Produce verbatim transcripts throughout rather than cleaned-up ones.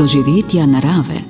Doživetja narave.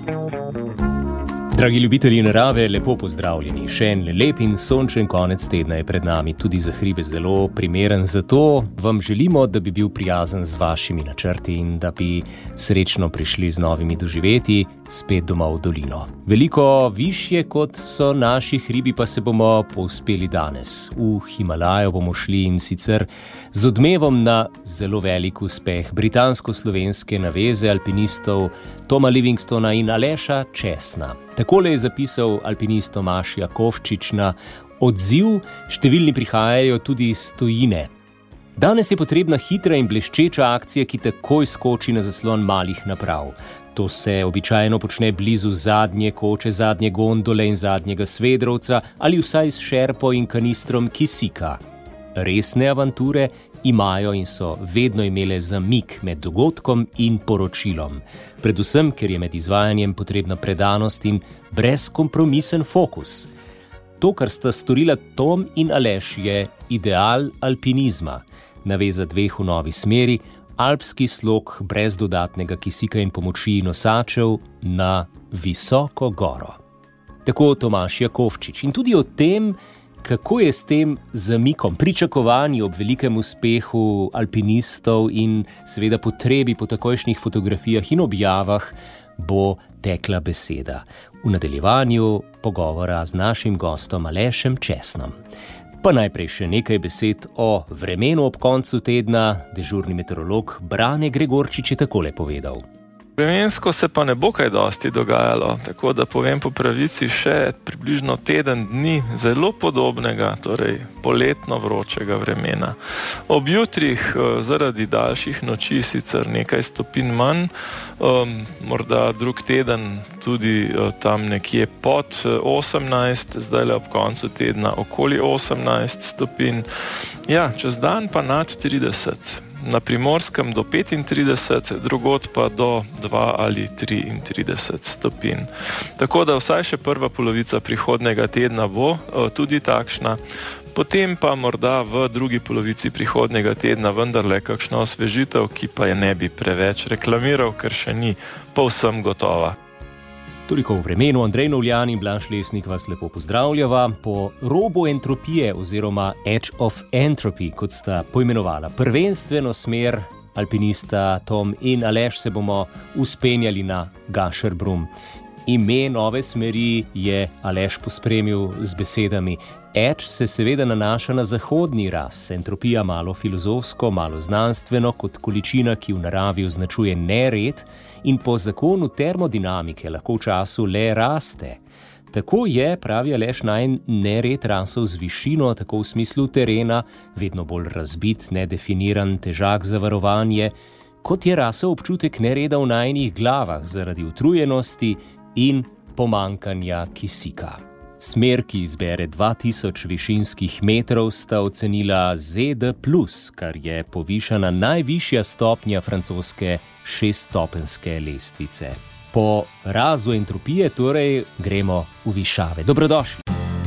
Dragi ljubitelji narave, lepo pozdravljeni. Še en lep in sončen konec tedna je pred nami, tudi za hribe zelo primeren. Zato vam želimo, da bi bil prijazen z vašimi načrti in da bi srečno prišli z novimi doživetji spet domov v dolino. Veliko višje, kot so naši hribi, pa se bomo povzpeli danes. V Himalajo bomo šli in sicer z odmevom na zelo velik uspeh britansko-slovenske naveze alpinistov Toma Livingstona in Aleša Česna. Takole je zapisal alpinist Tomaž Jakovčič na odziv, številni prihajajo tudi iz tujine. Danes je potrebna hitra in bleščeča akcija, ki takoj skoči na zaslon malih naprav. To se običajno počne blizu zadnje koče, zadnje gondole in zadnjega svedrovca ali vsaj s šerpo in kanistrom kisika. Resne avanture imajo in so vedno imele zamik med dogodkom in poročilom. Predvsem, ker je med izvajanjem potrebna predanost in brezkompromisen fokus. To, kar sta storila Tom in Aleš, je ideal alpinizma. Naveza dveh v novi smeri, alpski slog brez dodatnega kisika in pomoči nosačev na visoko goro. Tako Tomaž Jakovčič. In tudi o tem, kako je s tem zamikom, pričakovanji ob velikem uspehu alpinistov in seveda potrebi po takojšnjih fotografijah in objavah, bo tekla beseda. V nadaljevanju pogovora z našim gostom Alešem Česnom. Pa najprej še nekaj besed o vremenu ob koncu tedna. Dežurni meteorolog Brane Gregorčič je takole povedal. Vremensko se pa ne bo kaj dosti dogajalo, tako da povem po pravici še približno teden dni zelo podobnega, torej poletno vročega vremena. Ob jutrih zaradi daljših noči sicer nekaj stopinj manj, um, morda drug teden tudi tam nekje pod osemnajst, zdaj ob koncu tedna okoli osemnajst stopinj, ja, čez dan pa nad trideset. Na Primorskem do petintrideset, drugod pa do dva ali triintrideset stopinj. Tako da vsaj še prva polovica prihodnjega tedna bo tudi takšna, potem pa morda v drugi polovici prihodnjega tedna vendarle kakšna osvežitev, ki pa je ne bi preveč reklamiral, ker še ni povsem gotova. Toliko v vremenu. Andrej Novljan in Blaž Lesnik vas lepo pozdravljava. Po robu entropije oziroma Edge of Entropy, kot sta poimenovala prvenstveno smer alpinista Tom in Aleš, se bomo uspenjali na Gašerbrum. Ime nove smeri je Aleš pospremil z besedami. Edge se seveda nanaša na zahodni ras, entropija malo filozofsko, malo znanstveno, kot količina, ki v naravi označuje nered in po zakonu termodinamike lahko v času le raste. Tako je, pravi Aleš, najin nered rasel z višino, tako v smislu terena, vedno bolj razbit, nedefiniran, težak za varovanje, kot je rasel občutek nereda v najinih glavah zaradi utrujenosti in pomankanja kisika. Smer, ki izbere dva tisoč višinskih metrov, sta ocenila Z D plus, kar je povišana najvišja stopnja francoske šeststopenjske lestvice. Po razu entropije torej gremo v višave. Dobrodošli!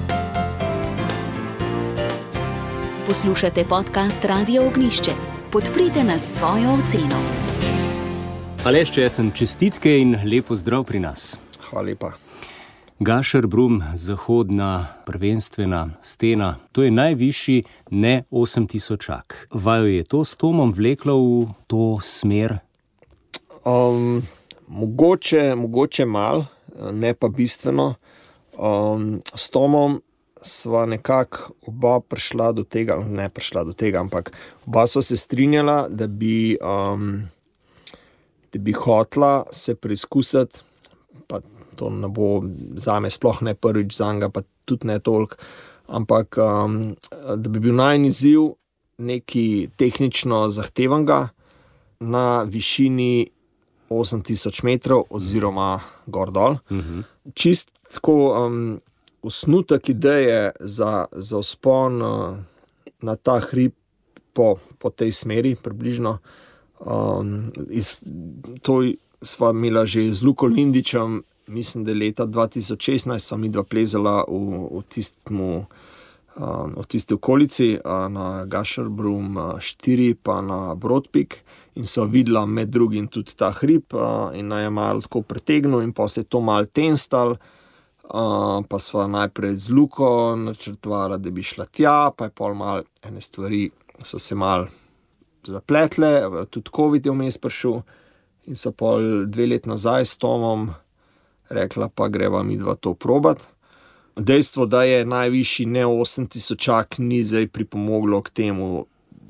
Poslušate podcast Radio Ognjišče. Podprite nas s svojo oceno. Aleš Česen, čestitke in lep pozdrav pri nas. Hvala lepa. Gašerbrum, zahodna prvenstvena stena, to je najvišji ne osemtisočak. Vaju je to s Tomom vleklo v to smer? Um, mogoče, mogoče mal, ne pa bistveno. Um, s Tomom sva nekako oba prišla do tega, ne prišla do tega, ampak oba sva se strinjala, da bi, um, da bi hotla se preizkusiti, pa to ne bo zame sploh ne prvič, zanga pa tudi ne toliko, ampak um, da bi bil najin izziv nekaj tehnično zahtevanega na višini osem tisoč metrov oziroma gor dol. Uh-huh. Čist tako um, osnutek ideje za, za vzpon uh, na ta hrib po, po tej smeri približno. Um, iz, to sva imela že z Luko Lindičem, mislim, da leta dva tisoč šestnajst sva mi dva plezala v, v tistmu v tisti okolici, na Gašerbrum štiri pa na Broad Peak, in so videla med drugim tudi ta hrib uh, in naj je malo tako pretegnil in pa se je to malo tenstal, uh, pa sva najprej z Luko načrtovala, da bi šla tja, pa je pol malo ene stvari so se malo zapletle, tudi COVID je vmes prišel in so pol dve let nazaj s Tomom rekla, pa greva midva to probat. Dejstvo, da je najvišji ne osem tisočak, ni zdaj pripomoglo k temu,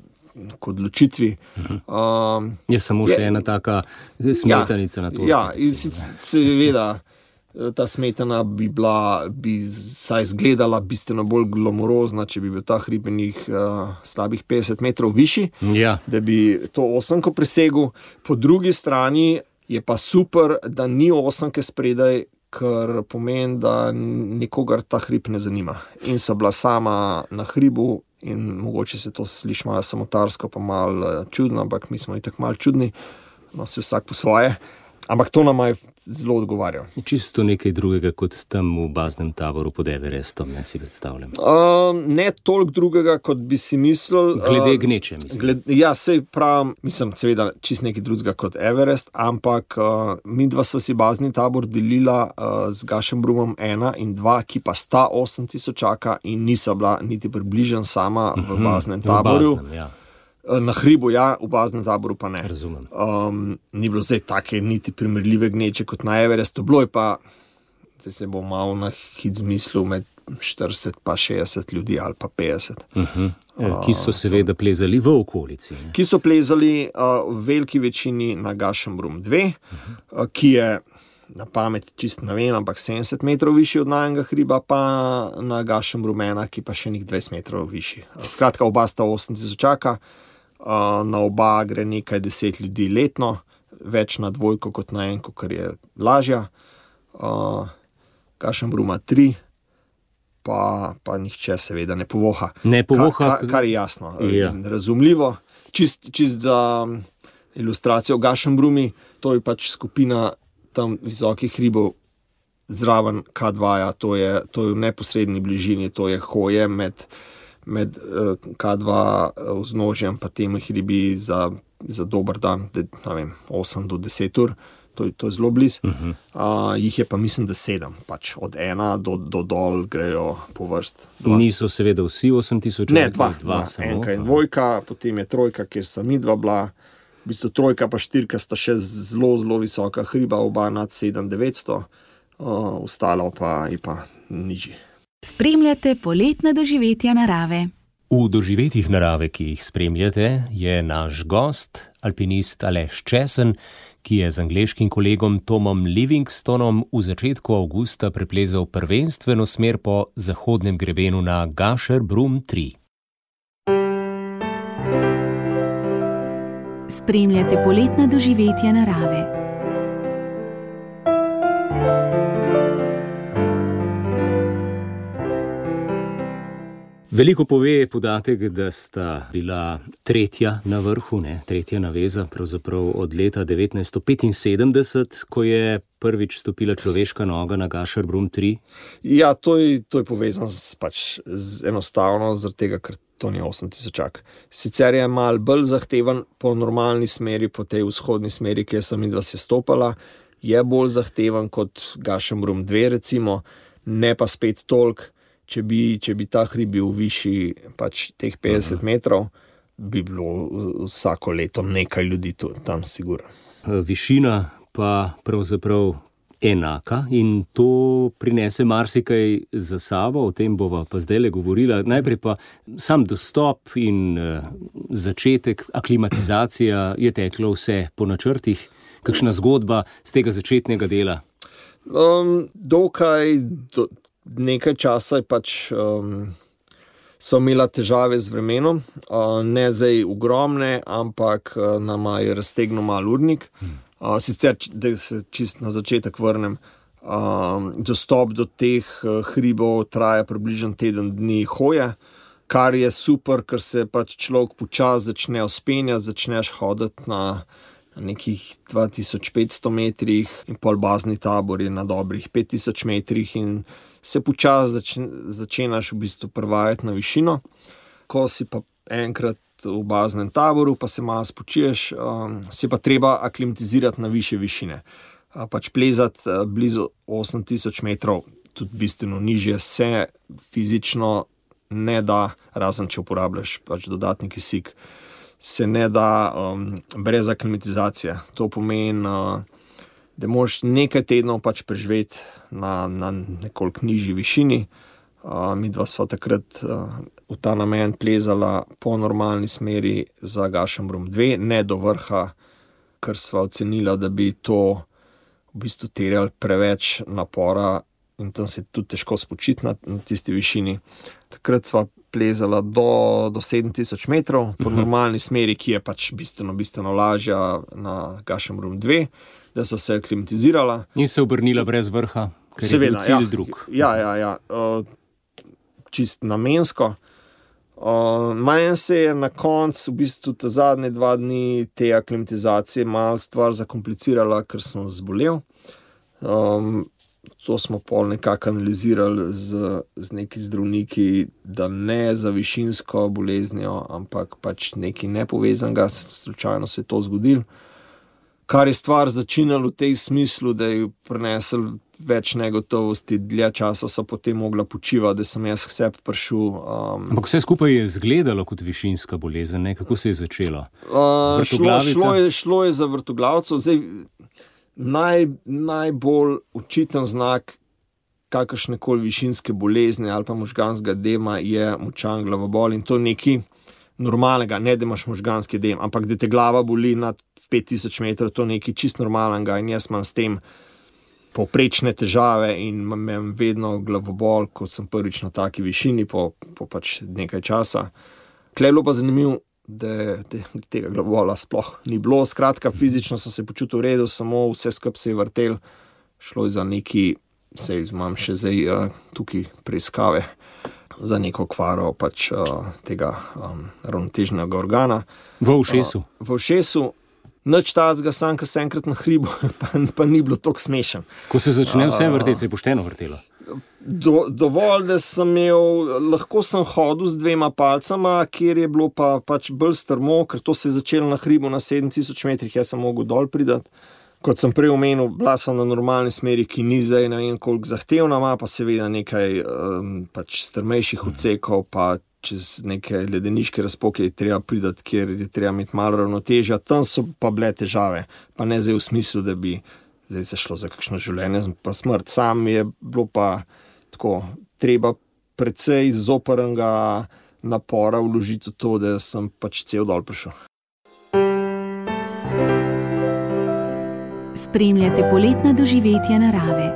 k odločitvi. Uh-huh. Um, je samo še je, ena taka smetanica ja, na to. Ja, in seveda ta smetana bi bila, bi saj izgledala bistveno bolj glamurozna, če bi bil ta hribenih uh, slabih petdeset metrov višji, ja. Da bi to osemko presegel. Po drugi strani je pa super, da ni osemke spredaj, ker pomeni, da nikogar ta hrib ne zanima. In so bila sama na hribu in mogoče se to sliši malo samotarsko, pa malo čudno, ampak mi smo itak malo čudni, no se vsak po svoje. Ampak to nam je zelo odgovarjalo. Čisto nekaj drugega kot tam v baznem taboru pod Everestom, ne si predstavljam. Uh, ne toliko drugega, kot bi si mislil. Glede gneče, mislim. Gled, ja, sej pravim, mislim, seveda čist nekaj drugega kot Everest, ampak uh, mi dva so si bazni tabor delila uh, z Gašenbrumom ena in dva, ki pa sta osem tisočaka in niso bila niti približen sama v baznem taboru. V baznem, ja. Na hribu, ja, v baznem taboru pa ne. Razumem. Um, ni bilo zdaj take niti primerljive gneče kot na Everestu, bilo je pa, zdaj se bo malo na hit zmislil, med štirideset pa šestdeset ljudi ali pa petdeset. Uh-huh. Ki so seveda plezali v okolici. Ne? Ki so plezali uh, v veliki večini na Gašenbrum dva, uh-huh. uh, ki je na pamet čist ne vem, ampak sedemdeset metrov višji od najnega hriba, pa na Gašenbrum ena, ki pa še nik dvajset metrov višji. Skratka, oba sta osem tisočaka. Uh, na oba gre nekaj deset ljudi letno, več na dvojko kot na enko, kar je lažja. Uh, Gašenbruma tri, pa, pa nihče seveda ne povoha. Ne povoha. Kar, kar, kar je jasno ja. In razumljivo. Čist, čist za ilustracijo Gašenbrumi, to je pač skupina tam visokih hribov zraven K dva, to je, to je v neposredni bližini, to je hoje med med uh, K dva vznožjem pa temi hribi za, za dober dan, de, ne vem, osem do deset ur, to, to je zelo blizu. Uh-huh. Uh, jih je pa mislim, da sedem, pač od ena do, do dol grejo po vrst. Niso seveda vsi osem tisoč? Ne, dva, dva, dva enka in dvojka, potem je trojka, kjer sta mi dva bila, v bistvu trojka pa štirka sta še zelo, zelo visoka hriba, oba nad sedem devetsto, uh, ostalo pa je pa nižji. Spremljate poletna doživetja narave. V doživetjih narave, ki jih spremljate, je naš gost, alpinist Aleš Česen, ki je z angleškim kolegom Tomom Livingstonom v začetku avgusta preplezal prvenstveno smer po zahodnem grebenu na Gašenbrum tri. Spremljate poletna doživetja narave. Veliko pove podatek, da sta bila tretja na vrhu, ne, tretja naveza, pravzaprav od leta devetnajststo petinsedemdeset, ko je prvič stopila človeška noga na Gašenbrum tri. Ja, to je, to je povezano z, pač, z enostavno, zaradi tega, ker to ni osem tisočak. Sicer je malo bolj zahteven po normalni smeri, po tej vzhodni smeri, kjer sem midva se stopala, je bolj zahteven kot Gašenbrum dva, recimo, ne pa spet toliko. Če bi, če bi ta hrib bil višji pač teh petdeset Aha. metrov, bi bilo vsako leto nekaj ljudi tam sigurno. Višina pa pravzaprav enaka in to prinese marsikaj za sabo, o tem bova pa zdajle govorila. Najprej pa sam dostop in uh, začetek, aklimatizacija je teklo vse po načrtih. Kakšna zgodba z tega začetnega dela? Um, dokaj... Do, Nekaj časa je pač um, so imela težave z vremenom, uh, ne zdaj ogromne, ampak uh, nama je raztegnil mal urnik. Uh, sicer, da se čist na začetek vrnem, uh, dostop do teh uh, hribov traja približno teden dni hoje, kar je super, ker se pač človek počasi začne vzpenjati, začneš hoditi na nekih dva tisoč petsto metrih in pol bazni tabor je na dobrih pet tisoč metrih in se počasi začne, začenaš v bistvu prevajati na višino. Ko si pa enkrat ostati v baznem taboru, pa se malo spočiješ, um, se pa treba aklimatizirati na više višine. Uh, pač plezati uh, blizu osem tisoč metrov, tudi bistveno nižje, se fizično ne da, razen če uporabljaš pač dodatni kisik, se ne da um, brez aklimatizacije. To pomeni, uh, da moraš nekaj tednov pač preživeti na, na nekoliko nižji višini. Uh, mi dva sva takrat uh, v ta namen plezala po normalni smeri za Gašenbrum dve, ne do vrha, ker sva ocenila, da bi to v bistvu terjali preveč napora in tam se tudi težko spočiti na, na tisti višini. Takrat sva plezala do, do sedem tisoč metrov po uh-huh. normalni smeri, ki je pač bistveno, bistveno lažja na Gašenbrum dve, da so se aklimatizirala. In se obrnila brez vrha, ker Seveda, je bil cilj ja, drug. Ja, ja, ja. Uh, čist namensko. Uh, Manj se je na koncu, v bistvu ta zadnje dva dni te aklimatizacije malo stvar zakomplicirala, ker sem zbolel. Um, to smo pol nekako analizirali z, z neki zdravniki, da ne za višinsko boleznijo, ampak pač nekaj nepovezanega, slučajno se je to zgodilo. Kar je stvar začinalo v tej smislu, da je prinesel več negotovosti, dlje časa so potem mogla počivati, da sem jaz k sebi prišel. Um, Ampak vse skupaj je izgledalo kot višinska bolezen, ne? Kako se je začelo? Uh, šlo, šlo, je, šlo je za vrtoglavco. Zdaj, naj, najbolj očiten znak kakršnekoli višinske bolezni ali pa možganskega edema je močan glavobol in to nekaj normalnega, ne da imaš možganski edem, ampak da te glava boli nad pet tisoč metrov, to je nekaj čist normalnega in jaz imam s tem povprečne težave in imam vedno glavobol, kot sem prvič na taki višini po, po pač nekaj časa. Klej bilo pa zanimivo, da, da tega glavobola sploh ni bilo. Skratka, fizično sem se počutil v redu, samo vse skupaj se je vrtel. Šlo je za neki, sej imam še zdaj uh, tukaj preiskave, za neko kvaro pač uh, tega um, ravnotežnega organa. V ušesu. Uh, v ušesu. Nič tacga, sam, ko se enkrat na hribu, pa, pa ni bilo toliko smešen. Ko se začne vse vrteti, se je pošteno vrtelo? Do, dovolj, da sem imel, lahko sem hodil z dvema palcama, kjer je bilo pa pač bolj strmo, ker to se je začelo na hribu na sedem tisoč metrih, jaz sem mogel dol pridati. Kot sem prej omenil, bila sem na normalni smeri, ki ni zdaj ne vem koliko zahtevna, ima pa seveda nekaj um, pač strmejših odsekov, pa čez neke ledeniške razpoke je treba pridati, kjer je treba imeti malo ravnotežja. Tam so pa bile težave, pa ne zdaj v smislu, da bi zdaj se šlo za kakšno življenje, pa smrt. Sam je bilo pa tako, treba precej zoprnega napora vložiti v to, da sem pač cel dol prišel. Spremljate poletna doživetja narave.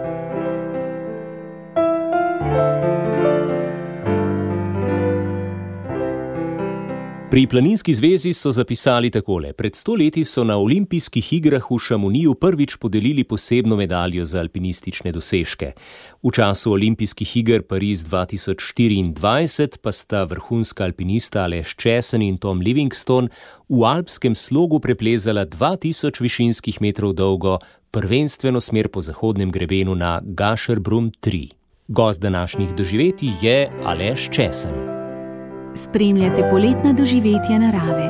Pri Planinski zvezi so zapisali takole. Pred sto leti so na olimpijskih igrah v Šamoniju prvič podelili posebno medaljo za alpinistične dosežke. V času olimpijskih iger Pariz dva tisoč štiriindvajset pa sta vrhunska alpinista Aleš Česen in Tom Livingstone v alpskem slogu preplezala dva tisoč višinskih metrov dolgo prvenstveno smer po zahodnem grebenu na Gašenbrum tri. Gost današnjih doživetij je Aleš Česen. Spremljate poletna doživetja narave.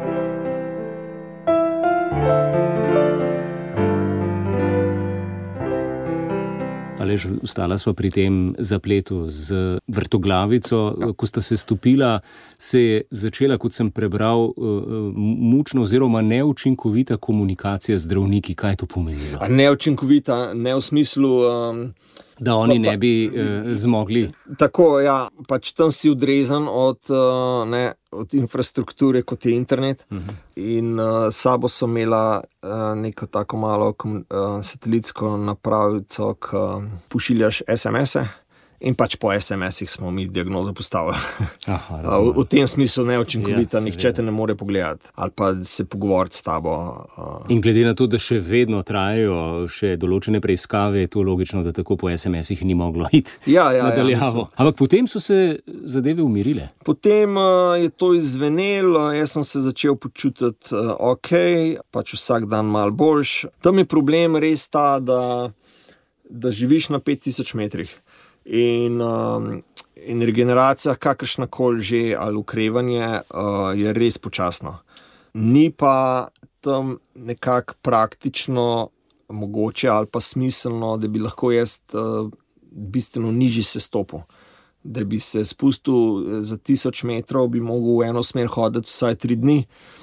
Aleš, ostala sva pri tem zapletu z vrtoglavico. Ko sta se stopila, se je začela, kot sem prebral, mučna oziroma neučinkovita komunikacija z zdravniki. Kaj to pomenilo? Neučinkovita, ne v smislu... Um... Da oni ne bi eh, zmogli. Tako, ja, pač tam si odrezan od, uh, ne, od infrastrukture, kot je internet. Uh-huh. In uh, sabo so imela uh, neko tako malo kom, uh, satelitsko napravico, ki uh, pošiljaš es em es-e. In pač po es em es-ih smo mi diagnozo postavili. Aha, v, v tem smislu neučinkovita, ja, nihče te ne more pogledati ali pa se pogovoriti s tabo. Uh. In glede na to, da še vedno trajajo še določene preiskave, je to logično, da tako po es em es-ih ni moglo iti ja, ja, nadaljavo. Ja, ampak potem so se zadeve umirile. Potem uh, je to izvenelo, jaz sem se začel počutiti uh, ok, pač vsak dan malo boljš. Tam je problem res ta, da, da živiš na pet tisoč metrih. In um, in regeneracija, kakršna koli že, ali okrevanje, uh, je res počasno. Ni pa tam nekako praktično mogoče ali pa smiselno, da bi lahko jaz uh, bistveno nižji sestopil. Da bi se spustil za tisoč metrov, bi mogel v eno smer hoditi vsaj tri dni.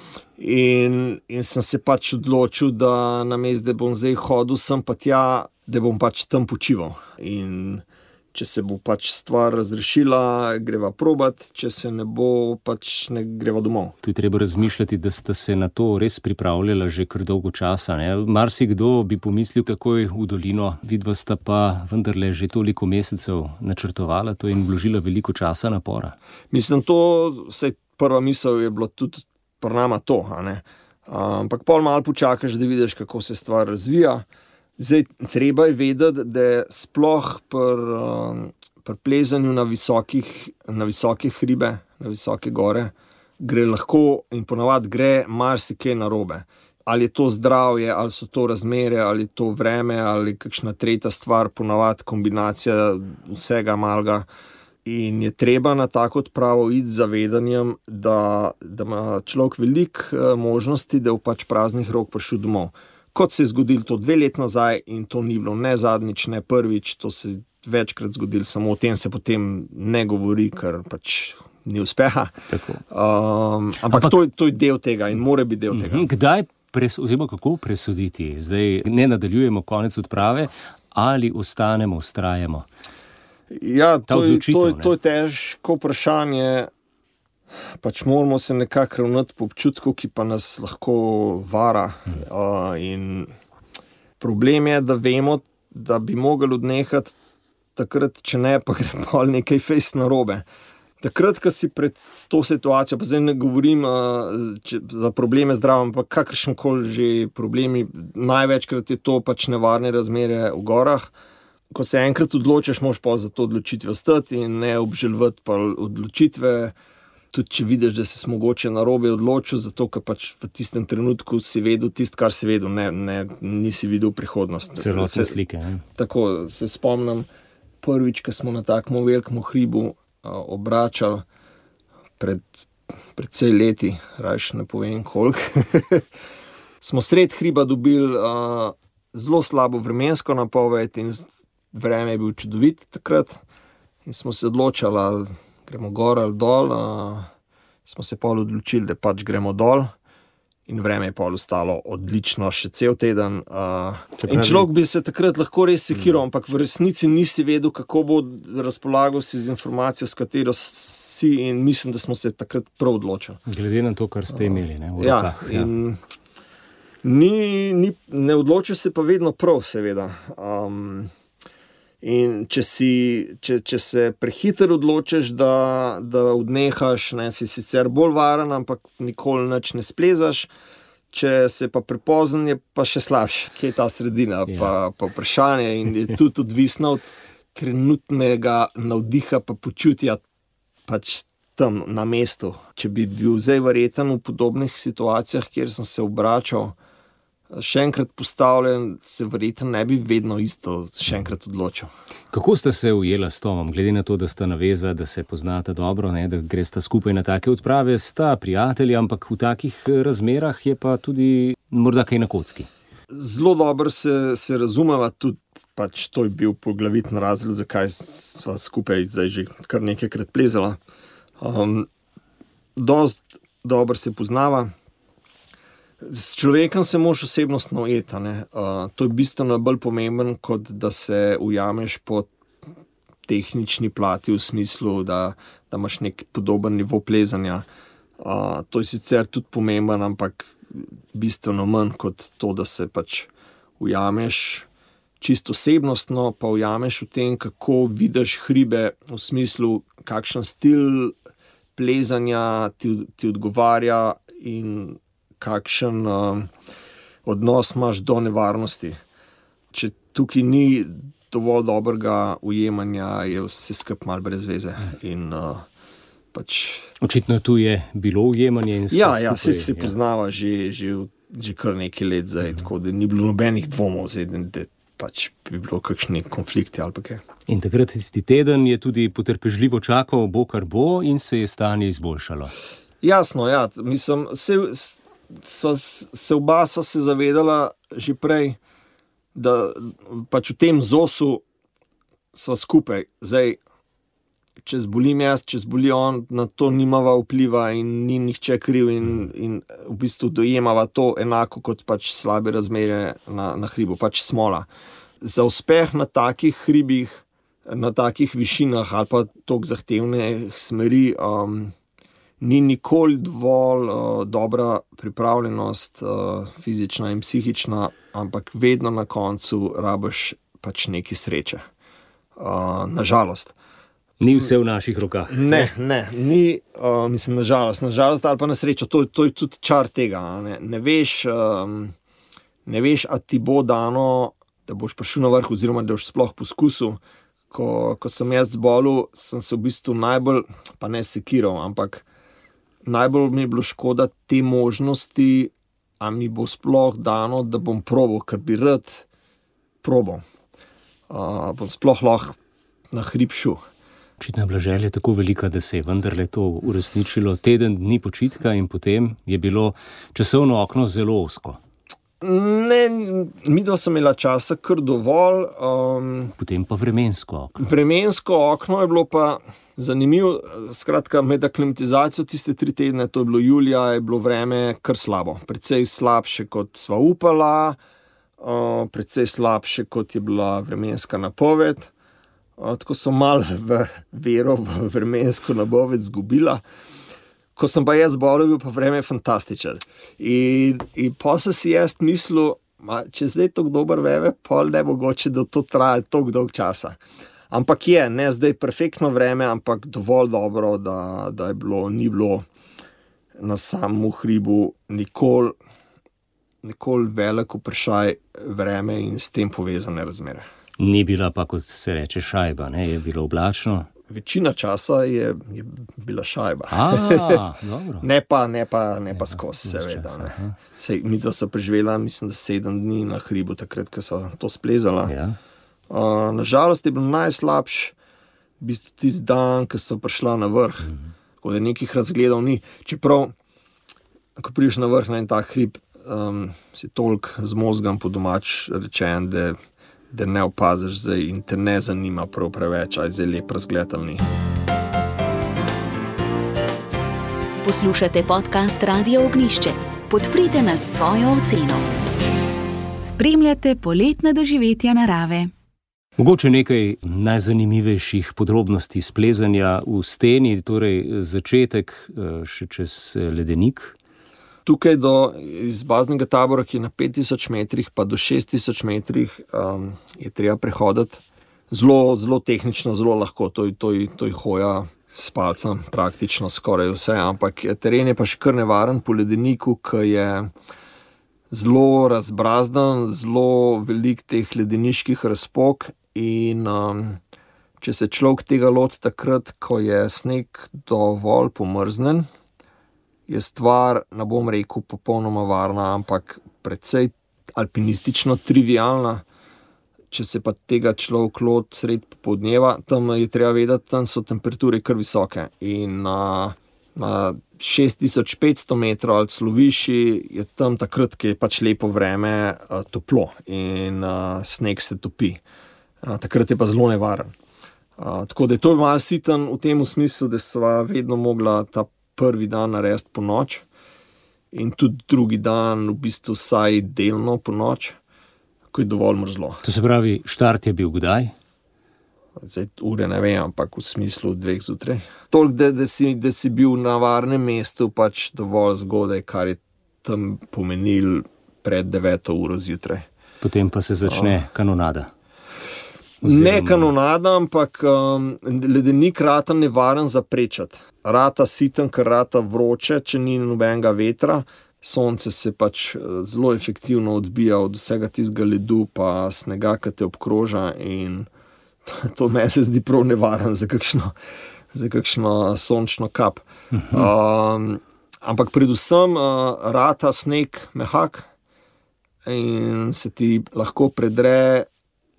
In, in sem se pač odločil, da namesto, da bom zdaj hodil sem pa tja, da bom pač tam počival. In če se bo pač stvar razrešila, greva probat, če se ne bo, pač ne greva domov. Tu je treba razmišljati, da ste se na to res pripravljala že kar dolgo časa. Ne? Marsikdo bi pomislil takoj v dolino, vidva sta pa vendarle že toliko mesecev načrtovala to in vložila veliko časa, napora. Mislim, to, vsaj prva misel je bilo tudi pri nama to, a ne. Ampak pol malo počakaš, da vidiš, kako se stvar razvija. Zdaj, treba je vedeti, da sploh pri, pri plezanju na visokih, na visoke hribe, na visoke gore, gre lahko in ponavadi gre marsikaj narobe. Ali je to zdravje, ali so to razmere, ali je to vreme, ali kakšna tretja stvar, ponavadi kombinacija vsega malega. In je treba na tako odpravo iti z zavedanjem, da, da ima človek veliko možnosti, da v pač praznih rok prišel domov. Kot se je zgodilo to dve let nazaj in to ni bilo ne zadnjič, ne prvič, to se je večkrat zgodilo, samo o tem se potem ne govori, ker pač ni uspeha. Um, ampak ampak to, to je del tega in mora biti del tega. Kdaj, pres, oziroma kako presoditi? Zdaj ne nadaljujemo konec odprave ali ostanemo, vztrajamo? Ja, to je, to, je, to je težko vprašanje. Pač moramo se nekako ravnati po občutku, ki pa nas lahko vara. Hmm. Uh, in problem je, da vemo, da bi mogli odnehati takrat, če ne, pa gre pa nekaj fejst narobe. Takrat, ko si pred to situacijo, pa zdaj ne govorim uh, če, za probleme zdravja, ampak kakršenkoli že problemi, največkrat je to pač nevarne razmere v gorah. Ko se enkrat odločiš, moraš pa za to odločitve stati in ne obžalovati pa odločitve. Tudi če vidiš, da si mogoče narobe odločil, zato ker pač v tistem trenutku si vedel tisto, kar si vedel, ne, ne, nisi videl prihodnost. Celotne slike. Ne? Tako se spomnim prvič, ko smo na takem velikem hribu uh, obračali pred precej leti, rajš ne povem koliko. Smo sred hriba dobili uh, zelo slabo vremensko napoved in vreme je bil čudovit takrat in smo se odločali, ali gremo gor ali dol. Uh, smo se pol odločili, da pač gremo dol in vreme je pol ostalo odlično še cel teden. Uh, in človek bi se takrat lahko res sekiral, ampak v resnici nisi vedel, kako bo razpolagal si z informacijo, s katero si, in mislim, da smo se takrat prav odločili. Glede na to, kar ste imeli, ne? V Ja, rokah, ja. in ni, ni, ne odločiš se pa vedno prav, seveda. Um, In če, si, če, če se prehiter odločiš, da, da odnehaš, ne, si sicer bolj varen, ampak nikoli nič ne splezaš, če se pa prepozen, je pa še slabše, kje je ta sredina, yeah. pa, pa vprašanje in je tudi odvisno od trenutnega navdiha pa počutja pač tam na mestu. Če bi bil zdaj verjeten v podobnih situacijah, kjer sem se obračal, še enkrat postavljen, se verjetno ne bi vedno isto še enkrat odločil. Kako ste se ujela s Tomom, glede na to, da sta naveza, da se poznate dobro, ne, da gresta skupaj na take odprave, sta prijatelji, ampak v takih razmerah je pa tudi morda kaj na kocki? Zelo dobro se, se razumeva, tudi pač to je bil poglavitni razlog, zakaj sva skupaj zdaj že kar nekajkrat plezala. Um, dost dobro se poznava. S človekom se moraš osebnostno ujeti, ne? Uh, to je bistveno bolj pomemben, kot da se ujameš po tehnični plati, v smislu, da, da imaš nek podoben nivo plezanja. Uh, to je sicer tudi pomemben, ampak bistveno manj kot to, da se pač ujameš čisto osebnostno, pa ujameš v tem, kako vidiš hribe, v smislu, kakšen stil plezanja ti, ti odgovarja in kakšen uh, odnos imaš do nevarnosti. Če tukaj ni dovolj dobrega ujemanja, je vse skupaj malo brez veze. In, uh, pač... Očitno tu je bilo ujemanje in ja, ja, se se poznava ja. že, že, že kar nekaj let zdaj, mm. tako da ni bilo nobenih dvomov, zdaj, da pač bi bilo kakšni konflikti ali pa kaj. In takrat tisti teden je tudi potrpežljivo čakal, bo kar bo, in se je stanje izboljšalo. Jasno, ja, mislim, se, sva, se oba sva se zavedala že prej, da pač v tem zosu sva skupaj. Zdaj, če zbolim jaz, če zboli on, na to nimava vpliva in ni nihče kriv in, in v bistvu dojemava to enako kot pač slabe razmere na, na hribu, pač smola. Za uspeh na takih hribih, na takih višinah ali pa toliko zahtevne smeri um, ni nikoli dovolj uh, dobra pripravljenost uh, fizična in psihična, ampak vedno na koncu rabiš pač neki sreče. Uh, nažalost. Ni vse v naših rokah. Ne, ne, ni, uh, mislim, nažalost, nažalost ali pa na srečo, to, to je tudi čar tega. Ne, ne veš, um, ne veš, a ti bo dano, da boš prišel na vrh oziroma da boš sploh poskusil. Ko, ko sem jaz zbolel, sem se v bistvu najbolj, pa ne sekiral, ampak najbolj mi je bilo škoda te možnosti, a mi bo sploh dano, da bom probal, ker bi rad probal. Uh, bom sploh lahko na hrib šel. Očitna bila želja tako velika, da se je vendarle to uresničilo. Teden dni počitka in potem je bilo časovno okno zelo ozko. Ne, midva sem imela časa kar dovolj. Um, Potem pa vremensko okno. Vremensko okno je bilo pa zanimivo. Skratka, med aklimatizacijo tiste tri tedne, to je bilo julija, je bilo vreme kar slabo. Precej slabše, kot sva upala, uh, precej slabše, kot je bila vremenska napoved. Uh, tako sem malo v vero v vremensko napoved zgubila. Ko sem pa jaz zbolel, bil pa vreme fantastičen. In, in pa sem si jaz mislil, ma, če zdaj tako dober vreme, pol ne mogoče, da to traja toliko dolg časa. Ampak je, ne zdaj perfektno vreme, ampak dovolj dobro, da, da je bilo, ni bilo na samem hribu nikoli, nikoli velik vprašaj vreme in s tem povezane razmere. Ni bila pa, kot se reče, šajba, ne? Je bilo oblačno? Večina časa je, je bila šajba. A, dobro. ne pa, ne pa, ne pa skozi, seveda. Ne. Sej, mi dva so preživela, mislim, da sedem dni na hribu, takrat, ko so to splezala. Ja. Uh, nažalost je bilo najslabš, v bistvu tisti dan, ko so prišla na vrh. Mm-hmm. Tako da nekih razgledov ni. Čeprav, ko prideš na vrh na en tak hrib, um, si toliko zmozgan po domač rečen, da da ne opaziš zdaj in te ne zanima prav preveč, ali zdaj lep razgled ali ni. Poslušate podcast Radio Ognjišče. Podprite nas s svojo oceno. Spremljate poletna doživetja narave. Mogoče nekaj najzanimivejših podrobnosti splezanja v steni, torej začetek še čez ledenik. Tukaj do, iz baznega tabora, ki je na pet tisoč metrih, pa do šest tisoč metrih, um, je treba prehoditi zelo, zelo tehnično, zelo lahko. To, to, to je hoja s palcem, praktično skoraj vse, ampak teren je pa še kar nevaren po ledeniku, ki je zelo razbrazdan, zelo velik teh ledeniških razpok in um, če se človek tega loti takrat, ko je sneg dovolj pomrznen, je stvar, ne bom rekel, popolnoma varna, ampak precej alpinistično trivialna. Če se pa tega človek loti sred popoldneva, tam je treba vedeti, tam so temperature kar visoke. In na, na šest tisoč petsto metrov ali celo višji je tam takrat, ki je pač lepo vreme, toplo in a, sneg se topi. A, takrat je pa zelo nevaren. A, tako da je to malo siten v tem smislu, da sva vedno mogla ta prvi dan narediti po noč in tudi drugi dan v bistvu vsaj delno po noč, ko je dovolj mrzlo. To se pravi, štart je bil kdaj? Zdaj ure ne vem, ampak v smislu dveh zjutraj. Toliko, da, da, si, da si bil na varnem mestu pač dovolj zgodaj, kar je tam pomenil pred deveto uro zjutraj. Potem pa se začne oh. kanonada. Oziroma... Ne kanonada, ampak um, ledenik rata nevaren za prečati. Rata siten, ker rata vroče, če ni nobenega vetra. Sonce se pač zelo efektivno odbija od vsega tistega ledu pa snega, ki te obkroža in to, to me se zdi prav nevaren za kakšno, za kakšno sončno kap. Uh-huh. Um, ampak predvsem uh, rata sneg mehak in se ti lahko predre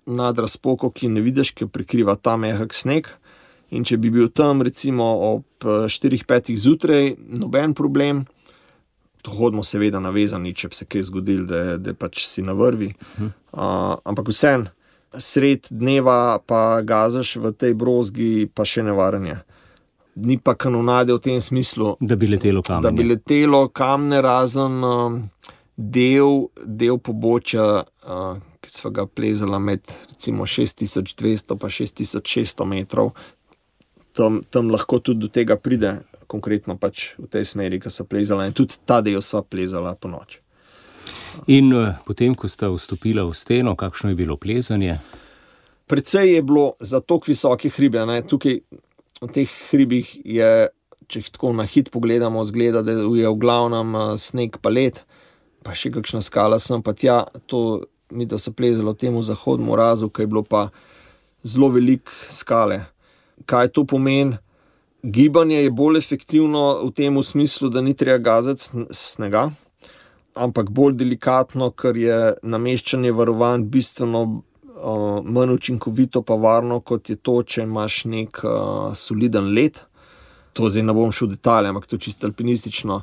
nad razpoko, ki ne vidiš, ki jo prikriva ta mehak sneg. In če bi bil tam recimo ob štirih petih zjutraj, noben problem, to hodimo seveda navezani, če bi se kaj zgodil, da, da pač si na vrvi. Uh, ampak vsem, sred dneva pa gazaš v tej brozgi, pa še nevaranje. Ni pa kanonade v tem smislu, da bi letelo kamne. Da bi letelo kamne razen uh, del, del pobočja, uh, ki sva ga plezala med recimo šest tisoč dvesto pa šest tisoč šeststo metrov. Tam, tam lahko tudi do tega pride, konkretno pač v tej smeri, ki so plezala, in tudi ta del sva plezala po noč. In uh, potem, ko sta vstopila v steno, kakšno je bilo plezanje? Precej je bilo za toliko visoke hribe, ne? Tukaj v teh hribih je, če jih tako na hit pogledamo, zgleda, da je v glavnem uh, sneg pa led, pa še kakšna skala sem, pa tja, to mi da so plezalo temu zahodnemu razu, ki je bilo pa zelo veliko skale. Kaj to pomeni? Gibanje je bolj efektivno v tem smislu, da ni treba gazati snega, ampak bolj delikatno, ker je nameščanje varovanj bistveno uh, manj učinkovito pa varno, kot je to, če imaš nek uh, soliden led. To zdaj ne bom šel v detalje, ampak to čisto alpinistično.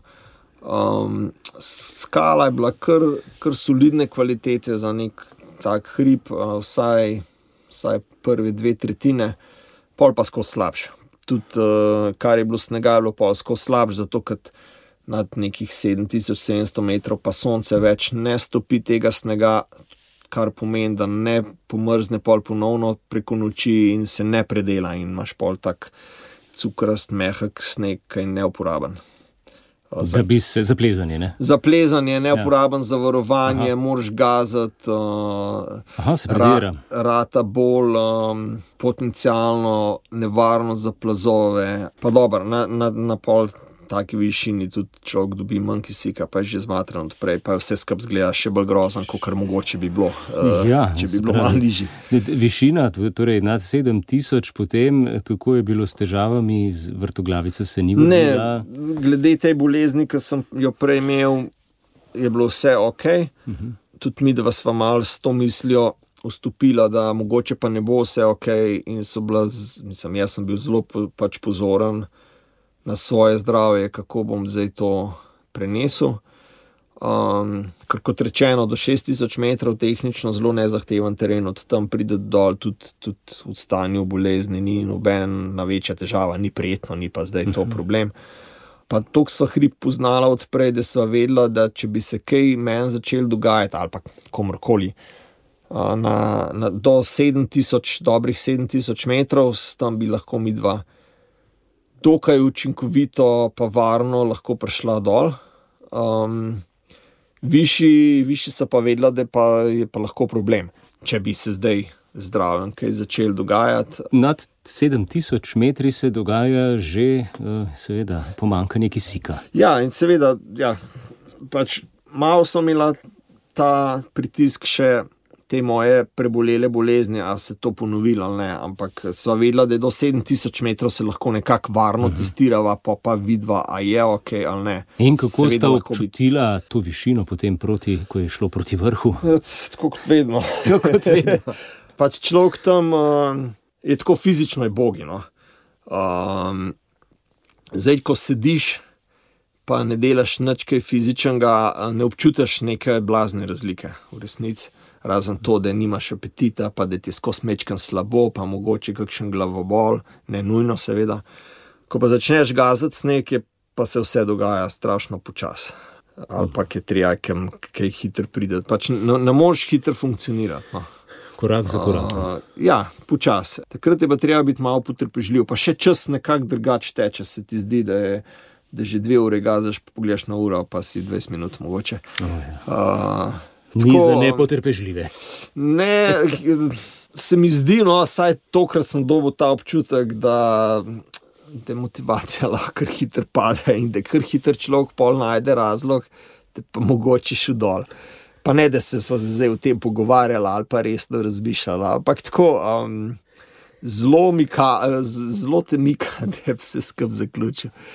Um, skala je bila kar, kar solidne kvalitete za nek tak hrib, uh, vsaj, vsaj prve dve tretjine, pol pa skozi slabš. Tudi, uh, kar je bilo snega, je bilo pa skozi slabš, zato ker nad nekih sedem tisoč sedemsto metrov pa sonce več ne stopi tega snega, kar pomeni, da ne pomrzne pol ponovno preko noči in se ne predela in imaš pol tak cukrast, mehak sneg, ki je neuporaben. Za, za, za plezanje, ne? Za plezanje, neuporaben, ja. Za varovanje, moraš gazati, uh, Aha, se predira. Ra, rata bolj um, potencialno nevarno za plazove. Pa dobro, na, na, na pol taki višini tudi človek dobi manj kisika, pa je že zmatran odprej, pa je vse skup zgleda še bolj grozan, kot kar mogoče bi bilo, uh, ja, če bi bilo malo nižji. Višina, torej nad sedem tisoč, potem kako je bilo s težavami, vrtoglavica se ni vrnila? Ne, glede tej bolezni, ki sem jo prej imel, je bilo vse ok. Uh-huh. Tudi mi, da vas sva malo s to mislijo vstopila, da mogoče pa ne bo vse ok, in so bila, mislim, jaz sem bil zelo pač pozoren na svoje zdravje, kako bom zdaj to prenesel. Um, ker kot rečeno, do šest tisoč metrov tehnično zelo nezahteven teren, od tam pride dol, tudi, tudi v stanju bolezni ni nobena večja težava, ni prijetno, ni pa zdaj to problem. Pa toliko sva hrib poznala odprej, da sva vedela, da če bi se kaj meni začel dogajati, ali pa komorkoli, uh, na, na, do sedem tisoč, dobrih sedem tisoč metrov, tam bi lahko mi dva dokaj učinkovito pa varno lahko prišla dol. Um, višji, višji so pa vedela, da pa je pa lahko problem, če bi se zdaj zdravljen kaj začel dogajati. Nad sedem tisoč metri se dogaja že seveda pomanjkanje kisika. Ja, in seveda, ja, pač malo sem imela ta pritisk še te moje prebolele bolezni, a se to ponovilo ali ne, ampak sva vedela, da je do sedem tisoč metrov se lahko nekako varno uh-huh. testirava, pa pa vidva, a je ok ali ne. In kako seveda sta občutila biti to višino potem proti, ko je šlo proti vrhu? Ja, tako kot vedno. kot vedno. Pač človek tam uh, je tako fizično je bogi, no. Um, zdaj, ko sediš, pa ne delaš nič kaj fizičnega, ne občutiš neke blazne razlike v resnici. Razen to, da nimaš apetita, pa da ti skozi mečkan slabo, pa mogoče kakšen glavobol, ne nujno seveda. Ko pa začneš gazati sneg, pa se vse dogaja strašno počas. Ali pa je treba, kaj hitro pride. Pač ne, ne moreš hitro funkcionirati. No. Korak za korak. Uh, ja, počas. Takrat je pa treba biti malo potrpežljiv, pa še čas nekako drugače teče, se ti zdi, da je da že dve ure gazaš, pa pogledaš na uro, pa si dvajset minut mogoče. Oh, ja. uh, Tako, ni za nepotrpežljive. Ne, se mi zdi, no, saj tokrat sem dobil ta občutek, da demotivacija lahko kar hitro pade in da kar hitro človek pol najde razlog, da pa mogoče šel dol. Pa ne, da se so zdaj v tem pogovarjala ali pa resno razmišljala, ampak tako um, zelo, mika, zelo te mika, da bi se skup zaključil.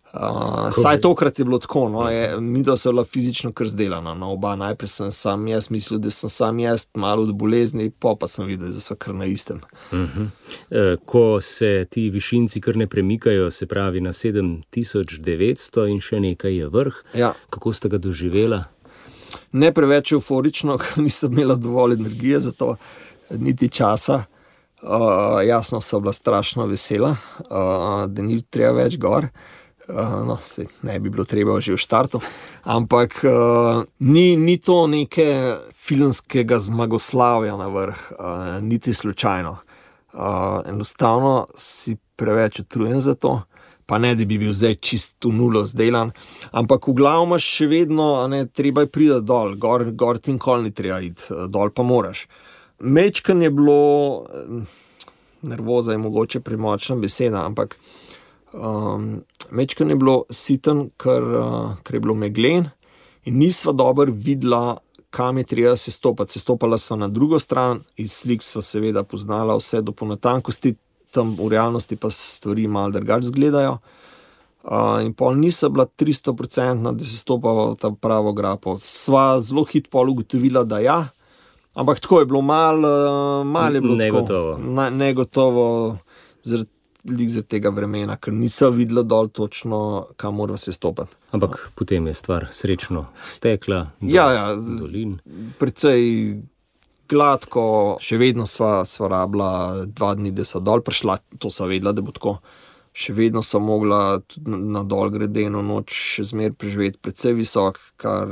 Uh, saj tokrat je bilo tako, no, je, mi da so bila fizično kar zdelana, no, oba najprej sem sam jaz mislil, da sem sam jaz, malo od bolezni, pa pa sem videl, da so kar na istem. Uh-huh. E, ko se ti višinci kar ne premikajo, se pravi na sedem tisoč devetsto in še nekaj je vrh, ja. Kako ste ga doživela? Ne preveč euforično, ker nisem imela dovolj energije za to, niti časa. Uh, jasno so bila strašno vesela, uh, da ni treba več gor. Uh, no, se ne bi bilo treba že v štartu, ampak uh, ni, ni to neke filmskega zmagoslavja na vrh, uh, niti slučajno. Uh, enostavno si preveč utrujen za to, pa ne, da bi bil zdaj čist v nulo zdelan, ampak v glavu imaš še vedno, a ne, treba je priti dol, gor, gor ti nikoli ni treba iti, dol pa moraš. Mečkan je bilo, nervoza je mogoče premočna beseda, ampak Um, mečkan je bilo siten, ker, uh, ker je bilo meglen in nisva dobro videla, kam je treba se stopati. Se stopala sva na drugo stran, iz slik sva seveda poznala vse do ponatankosti, tam v realnosti pa stvari malo drugače izgledajo. Uh, in pol nisva bila tristo procentna, da se stopava v ta pravo grapo. Sva zelo hit pol ugotovila, da ja, ampak tako je bilo malo, uh, malo je bilo negotovo. Tako, ne, negotovo, zaradi lik za tega vremena, ker nisem videla dol točno, kam mora se stopati. Ampak potem je stvar srečno stekla do ja, ja, dolin. Precej gladko, še vedno sva, sva rabila dva dni, da sva dol prišla, to sva vedela, da bo tako. Še vedno sem mogla tudi na dol gredeno noč še zmer preživeti precej visok, kar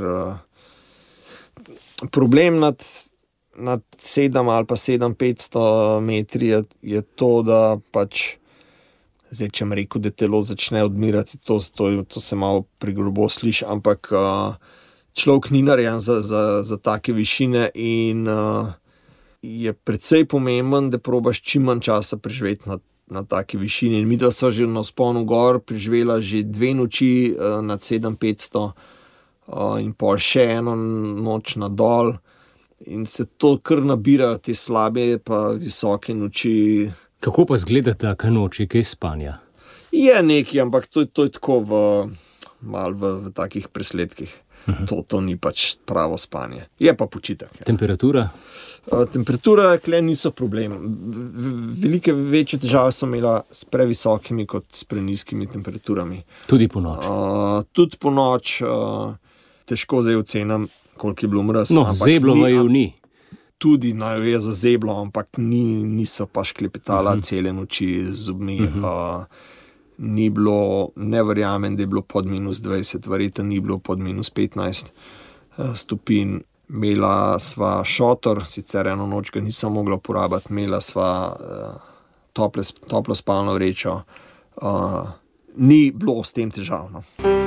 uh, problem nad, nad sedem ali pa sedem petsto metri je, je to, da pač zdaj, če mi rekel, da telo začne odmirati, to, to, to se malo pregrobo sliši, ampak uh, človek ni narejen za, za, za take višine in uh, je precej pomemben, da probaš čim manj časa preživeti na, na taki višini. In mi da sva že na vzponu gor preživela že dve noči uh, nad sedem petsto uh, in pol še eno noč na dol in se to kar nabirajo te slabe pa visoke noči. Kako pa zgleda taka noč, kaj spanja? Je nekaj, ampak to, to je tako v, malo v, v takih presledkih. Uh-huh. To, to ni pač pravo spanje. Je pa počitek. Ja. Temperatura? Uh, temperatura, kle niso problem. Velike, večje težave so imela s previsokimi kot s prenizkimi temperaturami. Tudi po noč? Uh, tudi po noč. Uh, težko zdaj ocenam, koliko je bilo mraz. No, zeblo vaju ni. Tudi naj je za zeblo, ampak ni, niso pa šklepetala uh-huh. cele noči z zubmi. Uh-huh. Uh, ni bilo, ne verjamem, da je bilo pod minus dvajset, verjetno ni bilo pod minus petnajst uh, stopinj. Imela sva šotor, sicer eno noč ga nisem mogla uporabiti, imela sva uh, tople, toplo spalno vrečo. Uh, ni bilo s tem težavno.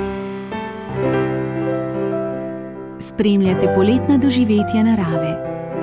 Spremljate poletna doživetja narave.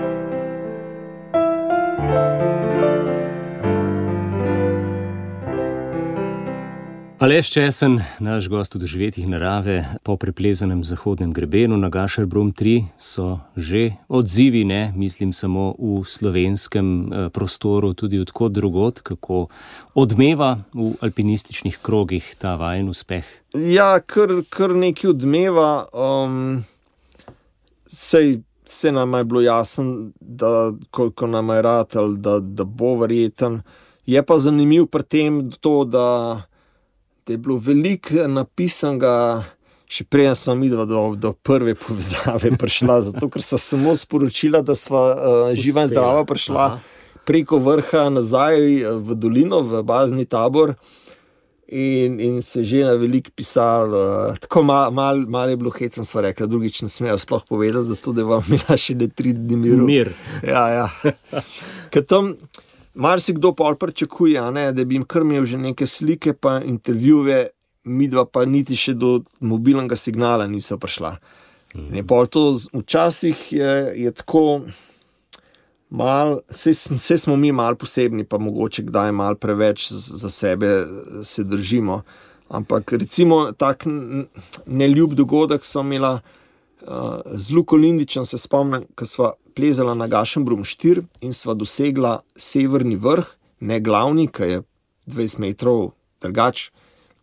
Aleš Česen, naš gost v doživetjih narave, po preplezanem zahodnem grebenu na Gašerbrum tri so že odzivi, ne, mislim samo v slovenskem prostoru, tudi odkot drugod, kako odmeva v alpinističnih krogih ta vajen uspeh? Ja, kar, kar nekaj odmeva. Um, sej, se nam je bilo jasen, da koliko nam je ratal, da, da bo verjeten. Je pa zanimiv pri tem to, da da je bilo veliko napisanega, še preden sem videla do, do prve povezave prišla, zato ker sva samo sporočila, da sva uh, živa in zdrava prišla Aha. preko vrha nazaj v dolino, v bazni tabor in, in se že na veliko pisal, uh, tako malo mal, mal je bilo hecen, sva rekla, drugič ne smejo sploh povedati, zato da vam imela še ne tri dni miru. Mir. Ja, ja. Ker tam marsikdo pol pričakuje, da bi jim kar imel že neke slike pa intervjuje, midva pa niti še do mobilnega signala niso prišla. Mm. In pol to včasih je, je tako malo, vse smo mi malo posebni, pa mogoče kdaj malo preveč za sebe se držimo. Ampak recimo tak neljub dogodek sem imela uh, z Luko Lindičem, se spomnim, ko sva plezala na Gašerbrum štiri in sva dosegla severni vrh, ne glavni, ki je dvajset metrov drugač,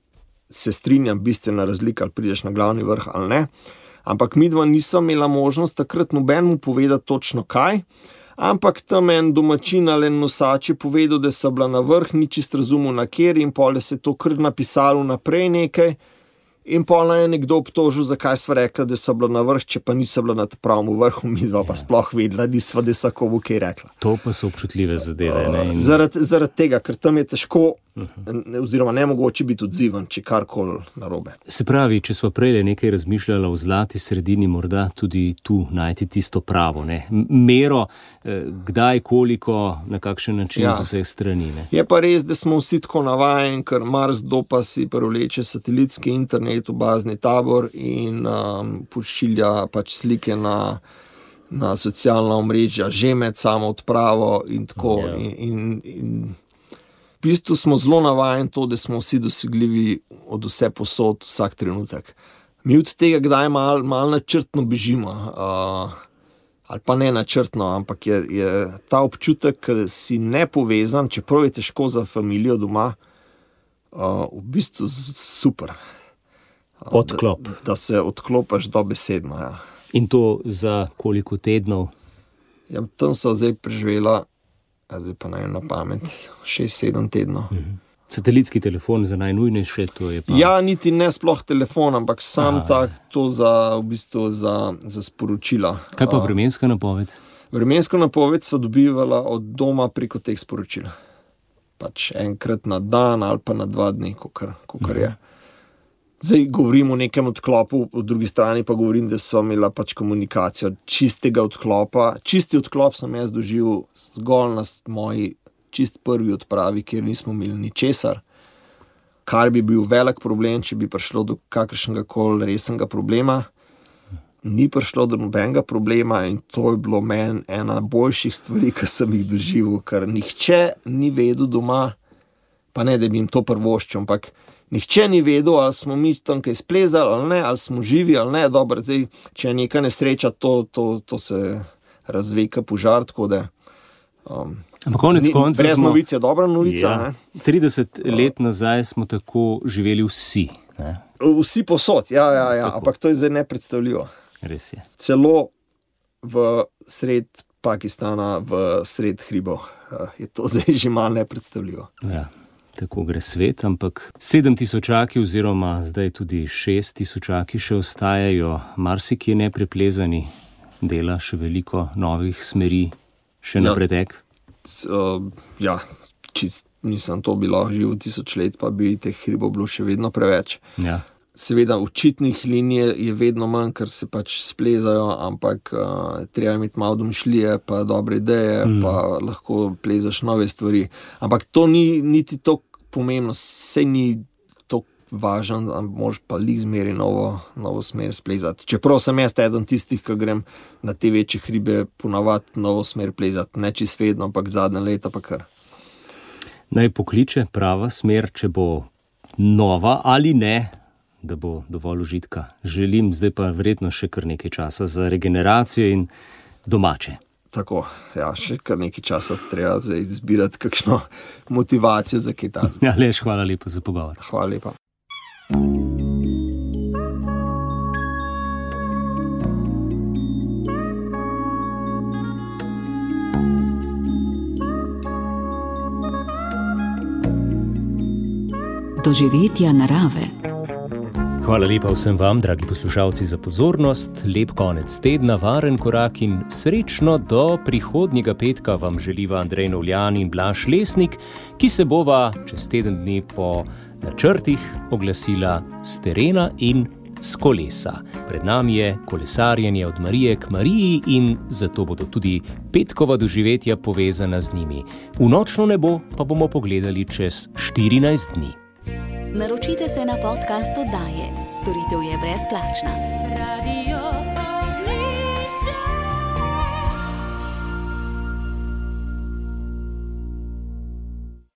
se strinjam, bistvena razlika, ali prideš na glavni vrh ali ne. Ampak midva nisva imela možnost takrat nobenemu povedati točno kaj, ampak tam en domačin ali en nosač je povedal, da so bila na vrh, ni čist razumel na kjer in pol je se to kar napisalo naprej nekaj in pol je nekdo obtožil, zakaj sva rekla, da so bila na vrh, če pa nisva bila na pravem vrhu, midva pa sploh vedela, nisva, da so komu kaj rekla. To pa so občutljive zadeve. Ne? In... Zaradi zarad tega, ker tam je težko, uh-huh. oziroma nemogoče biti odziven, če karkoli narobe. Se pravi, če sva prej nekaj razmišljala o zlati sredini, morda tudi tu najti tisto pravo, ne? Mero, kdaj, koliko, na kakšen način ja. Z vseh strani. Ne? Je pa res, da smo vsi tako navajeni, ker marsikdo pa si prevleče satelitski internet v bazni tabor in um, pošilja pač slike na, na socialna omrežja, že med samo odpravo in tako. Ja. In, in, in v bistvu smo zelo navajeni to, da smo vsi dosegljivi od vse posod vsak trenutek. Mi od tega kdaj malo mal načrtno bežimo, uh, ali pa ne načrtno, ampak je, je ta občutek, da si nepovezan, čeprav je težko za familijo doma, uh, v bistvu super. Odklop. Da, da se odklopiš dobesedno. Ja. In to za koliko tednov? Ja, tam so zdaj preživela, zdaj pa naj na pamet, šest sedem tednov. Mhm. Satelitski telefon za najnujnejše, to je pa... Ja, niti ne sploh telefon, ampak sam Aha. tak, to za, v bistvu za, za sporočila. Kaj pa vremenska napoved? Vremensko napoved so dobivala od doma preko teh sporočil. Pač enkrat na dan ali pa na dva dni, kakor, kakor mhm. je. Zdaj govorim o nekem odklopu, po drugi strani pa govorim, da so imela pač komunikacijo čistega odklopa. Čisti odklop sem jaz doživel zgolj na moji čist prvi odpravi, kjer nismo imeli ničesar, kar bi bil velik problem, če bi prišlo do kakršnega koli resnega problema. Ni prišlo do nobenega problema in to je bilo meni ena boljših stvari, ki sem jih doživel, ker nihče ni vedel doma, pa ne, da bi jim to prvoščil, ampak nihče ni vedel, ali smo mi tam kaj splezali ali ne, ali smo živi ali ne. Dobro, zdaj, če je neka nesreča, to, to, to se razveka požar, tako da um, ampak konec koncev brez smo... novice je dobra novica. Ja, trideset let nazaj smo tako živeli vsi. Ne? Vsi posod, ja, ja, ja. Ampak to je zdaj nepredstavljivo. Res je. Celo v sred Pakistana, v sred hribov je to zdaj že malo nepredstavljivo. Ja. Tako gre svet, ampak sedem tisočaki oziroma zdaj tudi šest tisočaki še ostajajo, marsikje nepreplezani, dela še veliko novih smeri, še na ja, pretek. Uh, ja, čist nisem to bilo živo tisoč let, pa bi teh hribov bilo še vedno preveč. Ja. Seveda očitnih linij je vedno manj, ker se pač splezajo, ampak uh, treba imeti malo domišljije, pa dobre ideje, mm. pa lahko plezaš nove stvari. Ampak to ni niti to pomembno, sej ni to važno, moraš pa lih zmeri novo, novo smer splezati. Čeprav sem jaz eden tistih, ki grem na te večje hribe ponavadi novo smer plezati, ne čist vedno, ampak zadnje leta pa kar. Naj pokliče prava smer, če bo nova ali ne, da bo dovolj užitka. Želim zdaj pa verjetno še kar nekaj časa za regeneracijo in domače. Tako, ja, še kar nekaj časa treba zdaj izbirati kakšno motivacijo za kaj takega. Ja, Aleš, hvala lepa za pogovor. Hvala lepa. Doživetja narave. Hvala lepa vsem vam, dragi poslušalci, za pozornost. Lep konec tedna, varen korak in srečno do prihodnjega petka vam želiva Andrej Novljan in Blaž Lesnik, ki se bova čez teden dni po načrtih oglasila s terena in s kolesa. Pred nami je kolesarjenje od Marije k Mariji in zato bodo tudi petkova doživetja povezana z njimi. V nočno nebo pa bomo pogledali čez štirinajst dni. Naročite se na podcast oddaje. Storitev je brezplačna.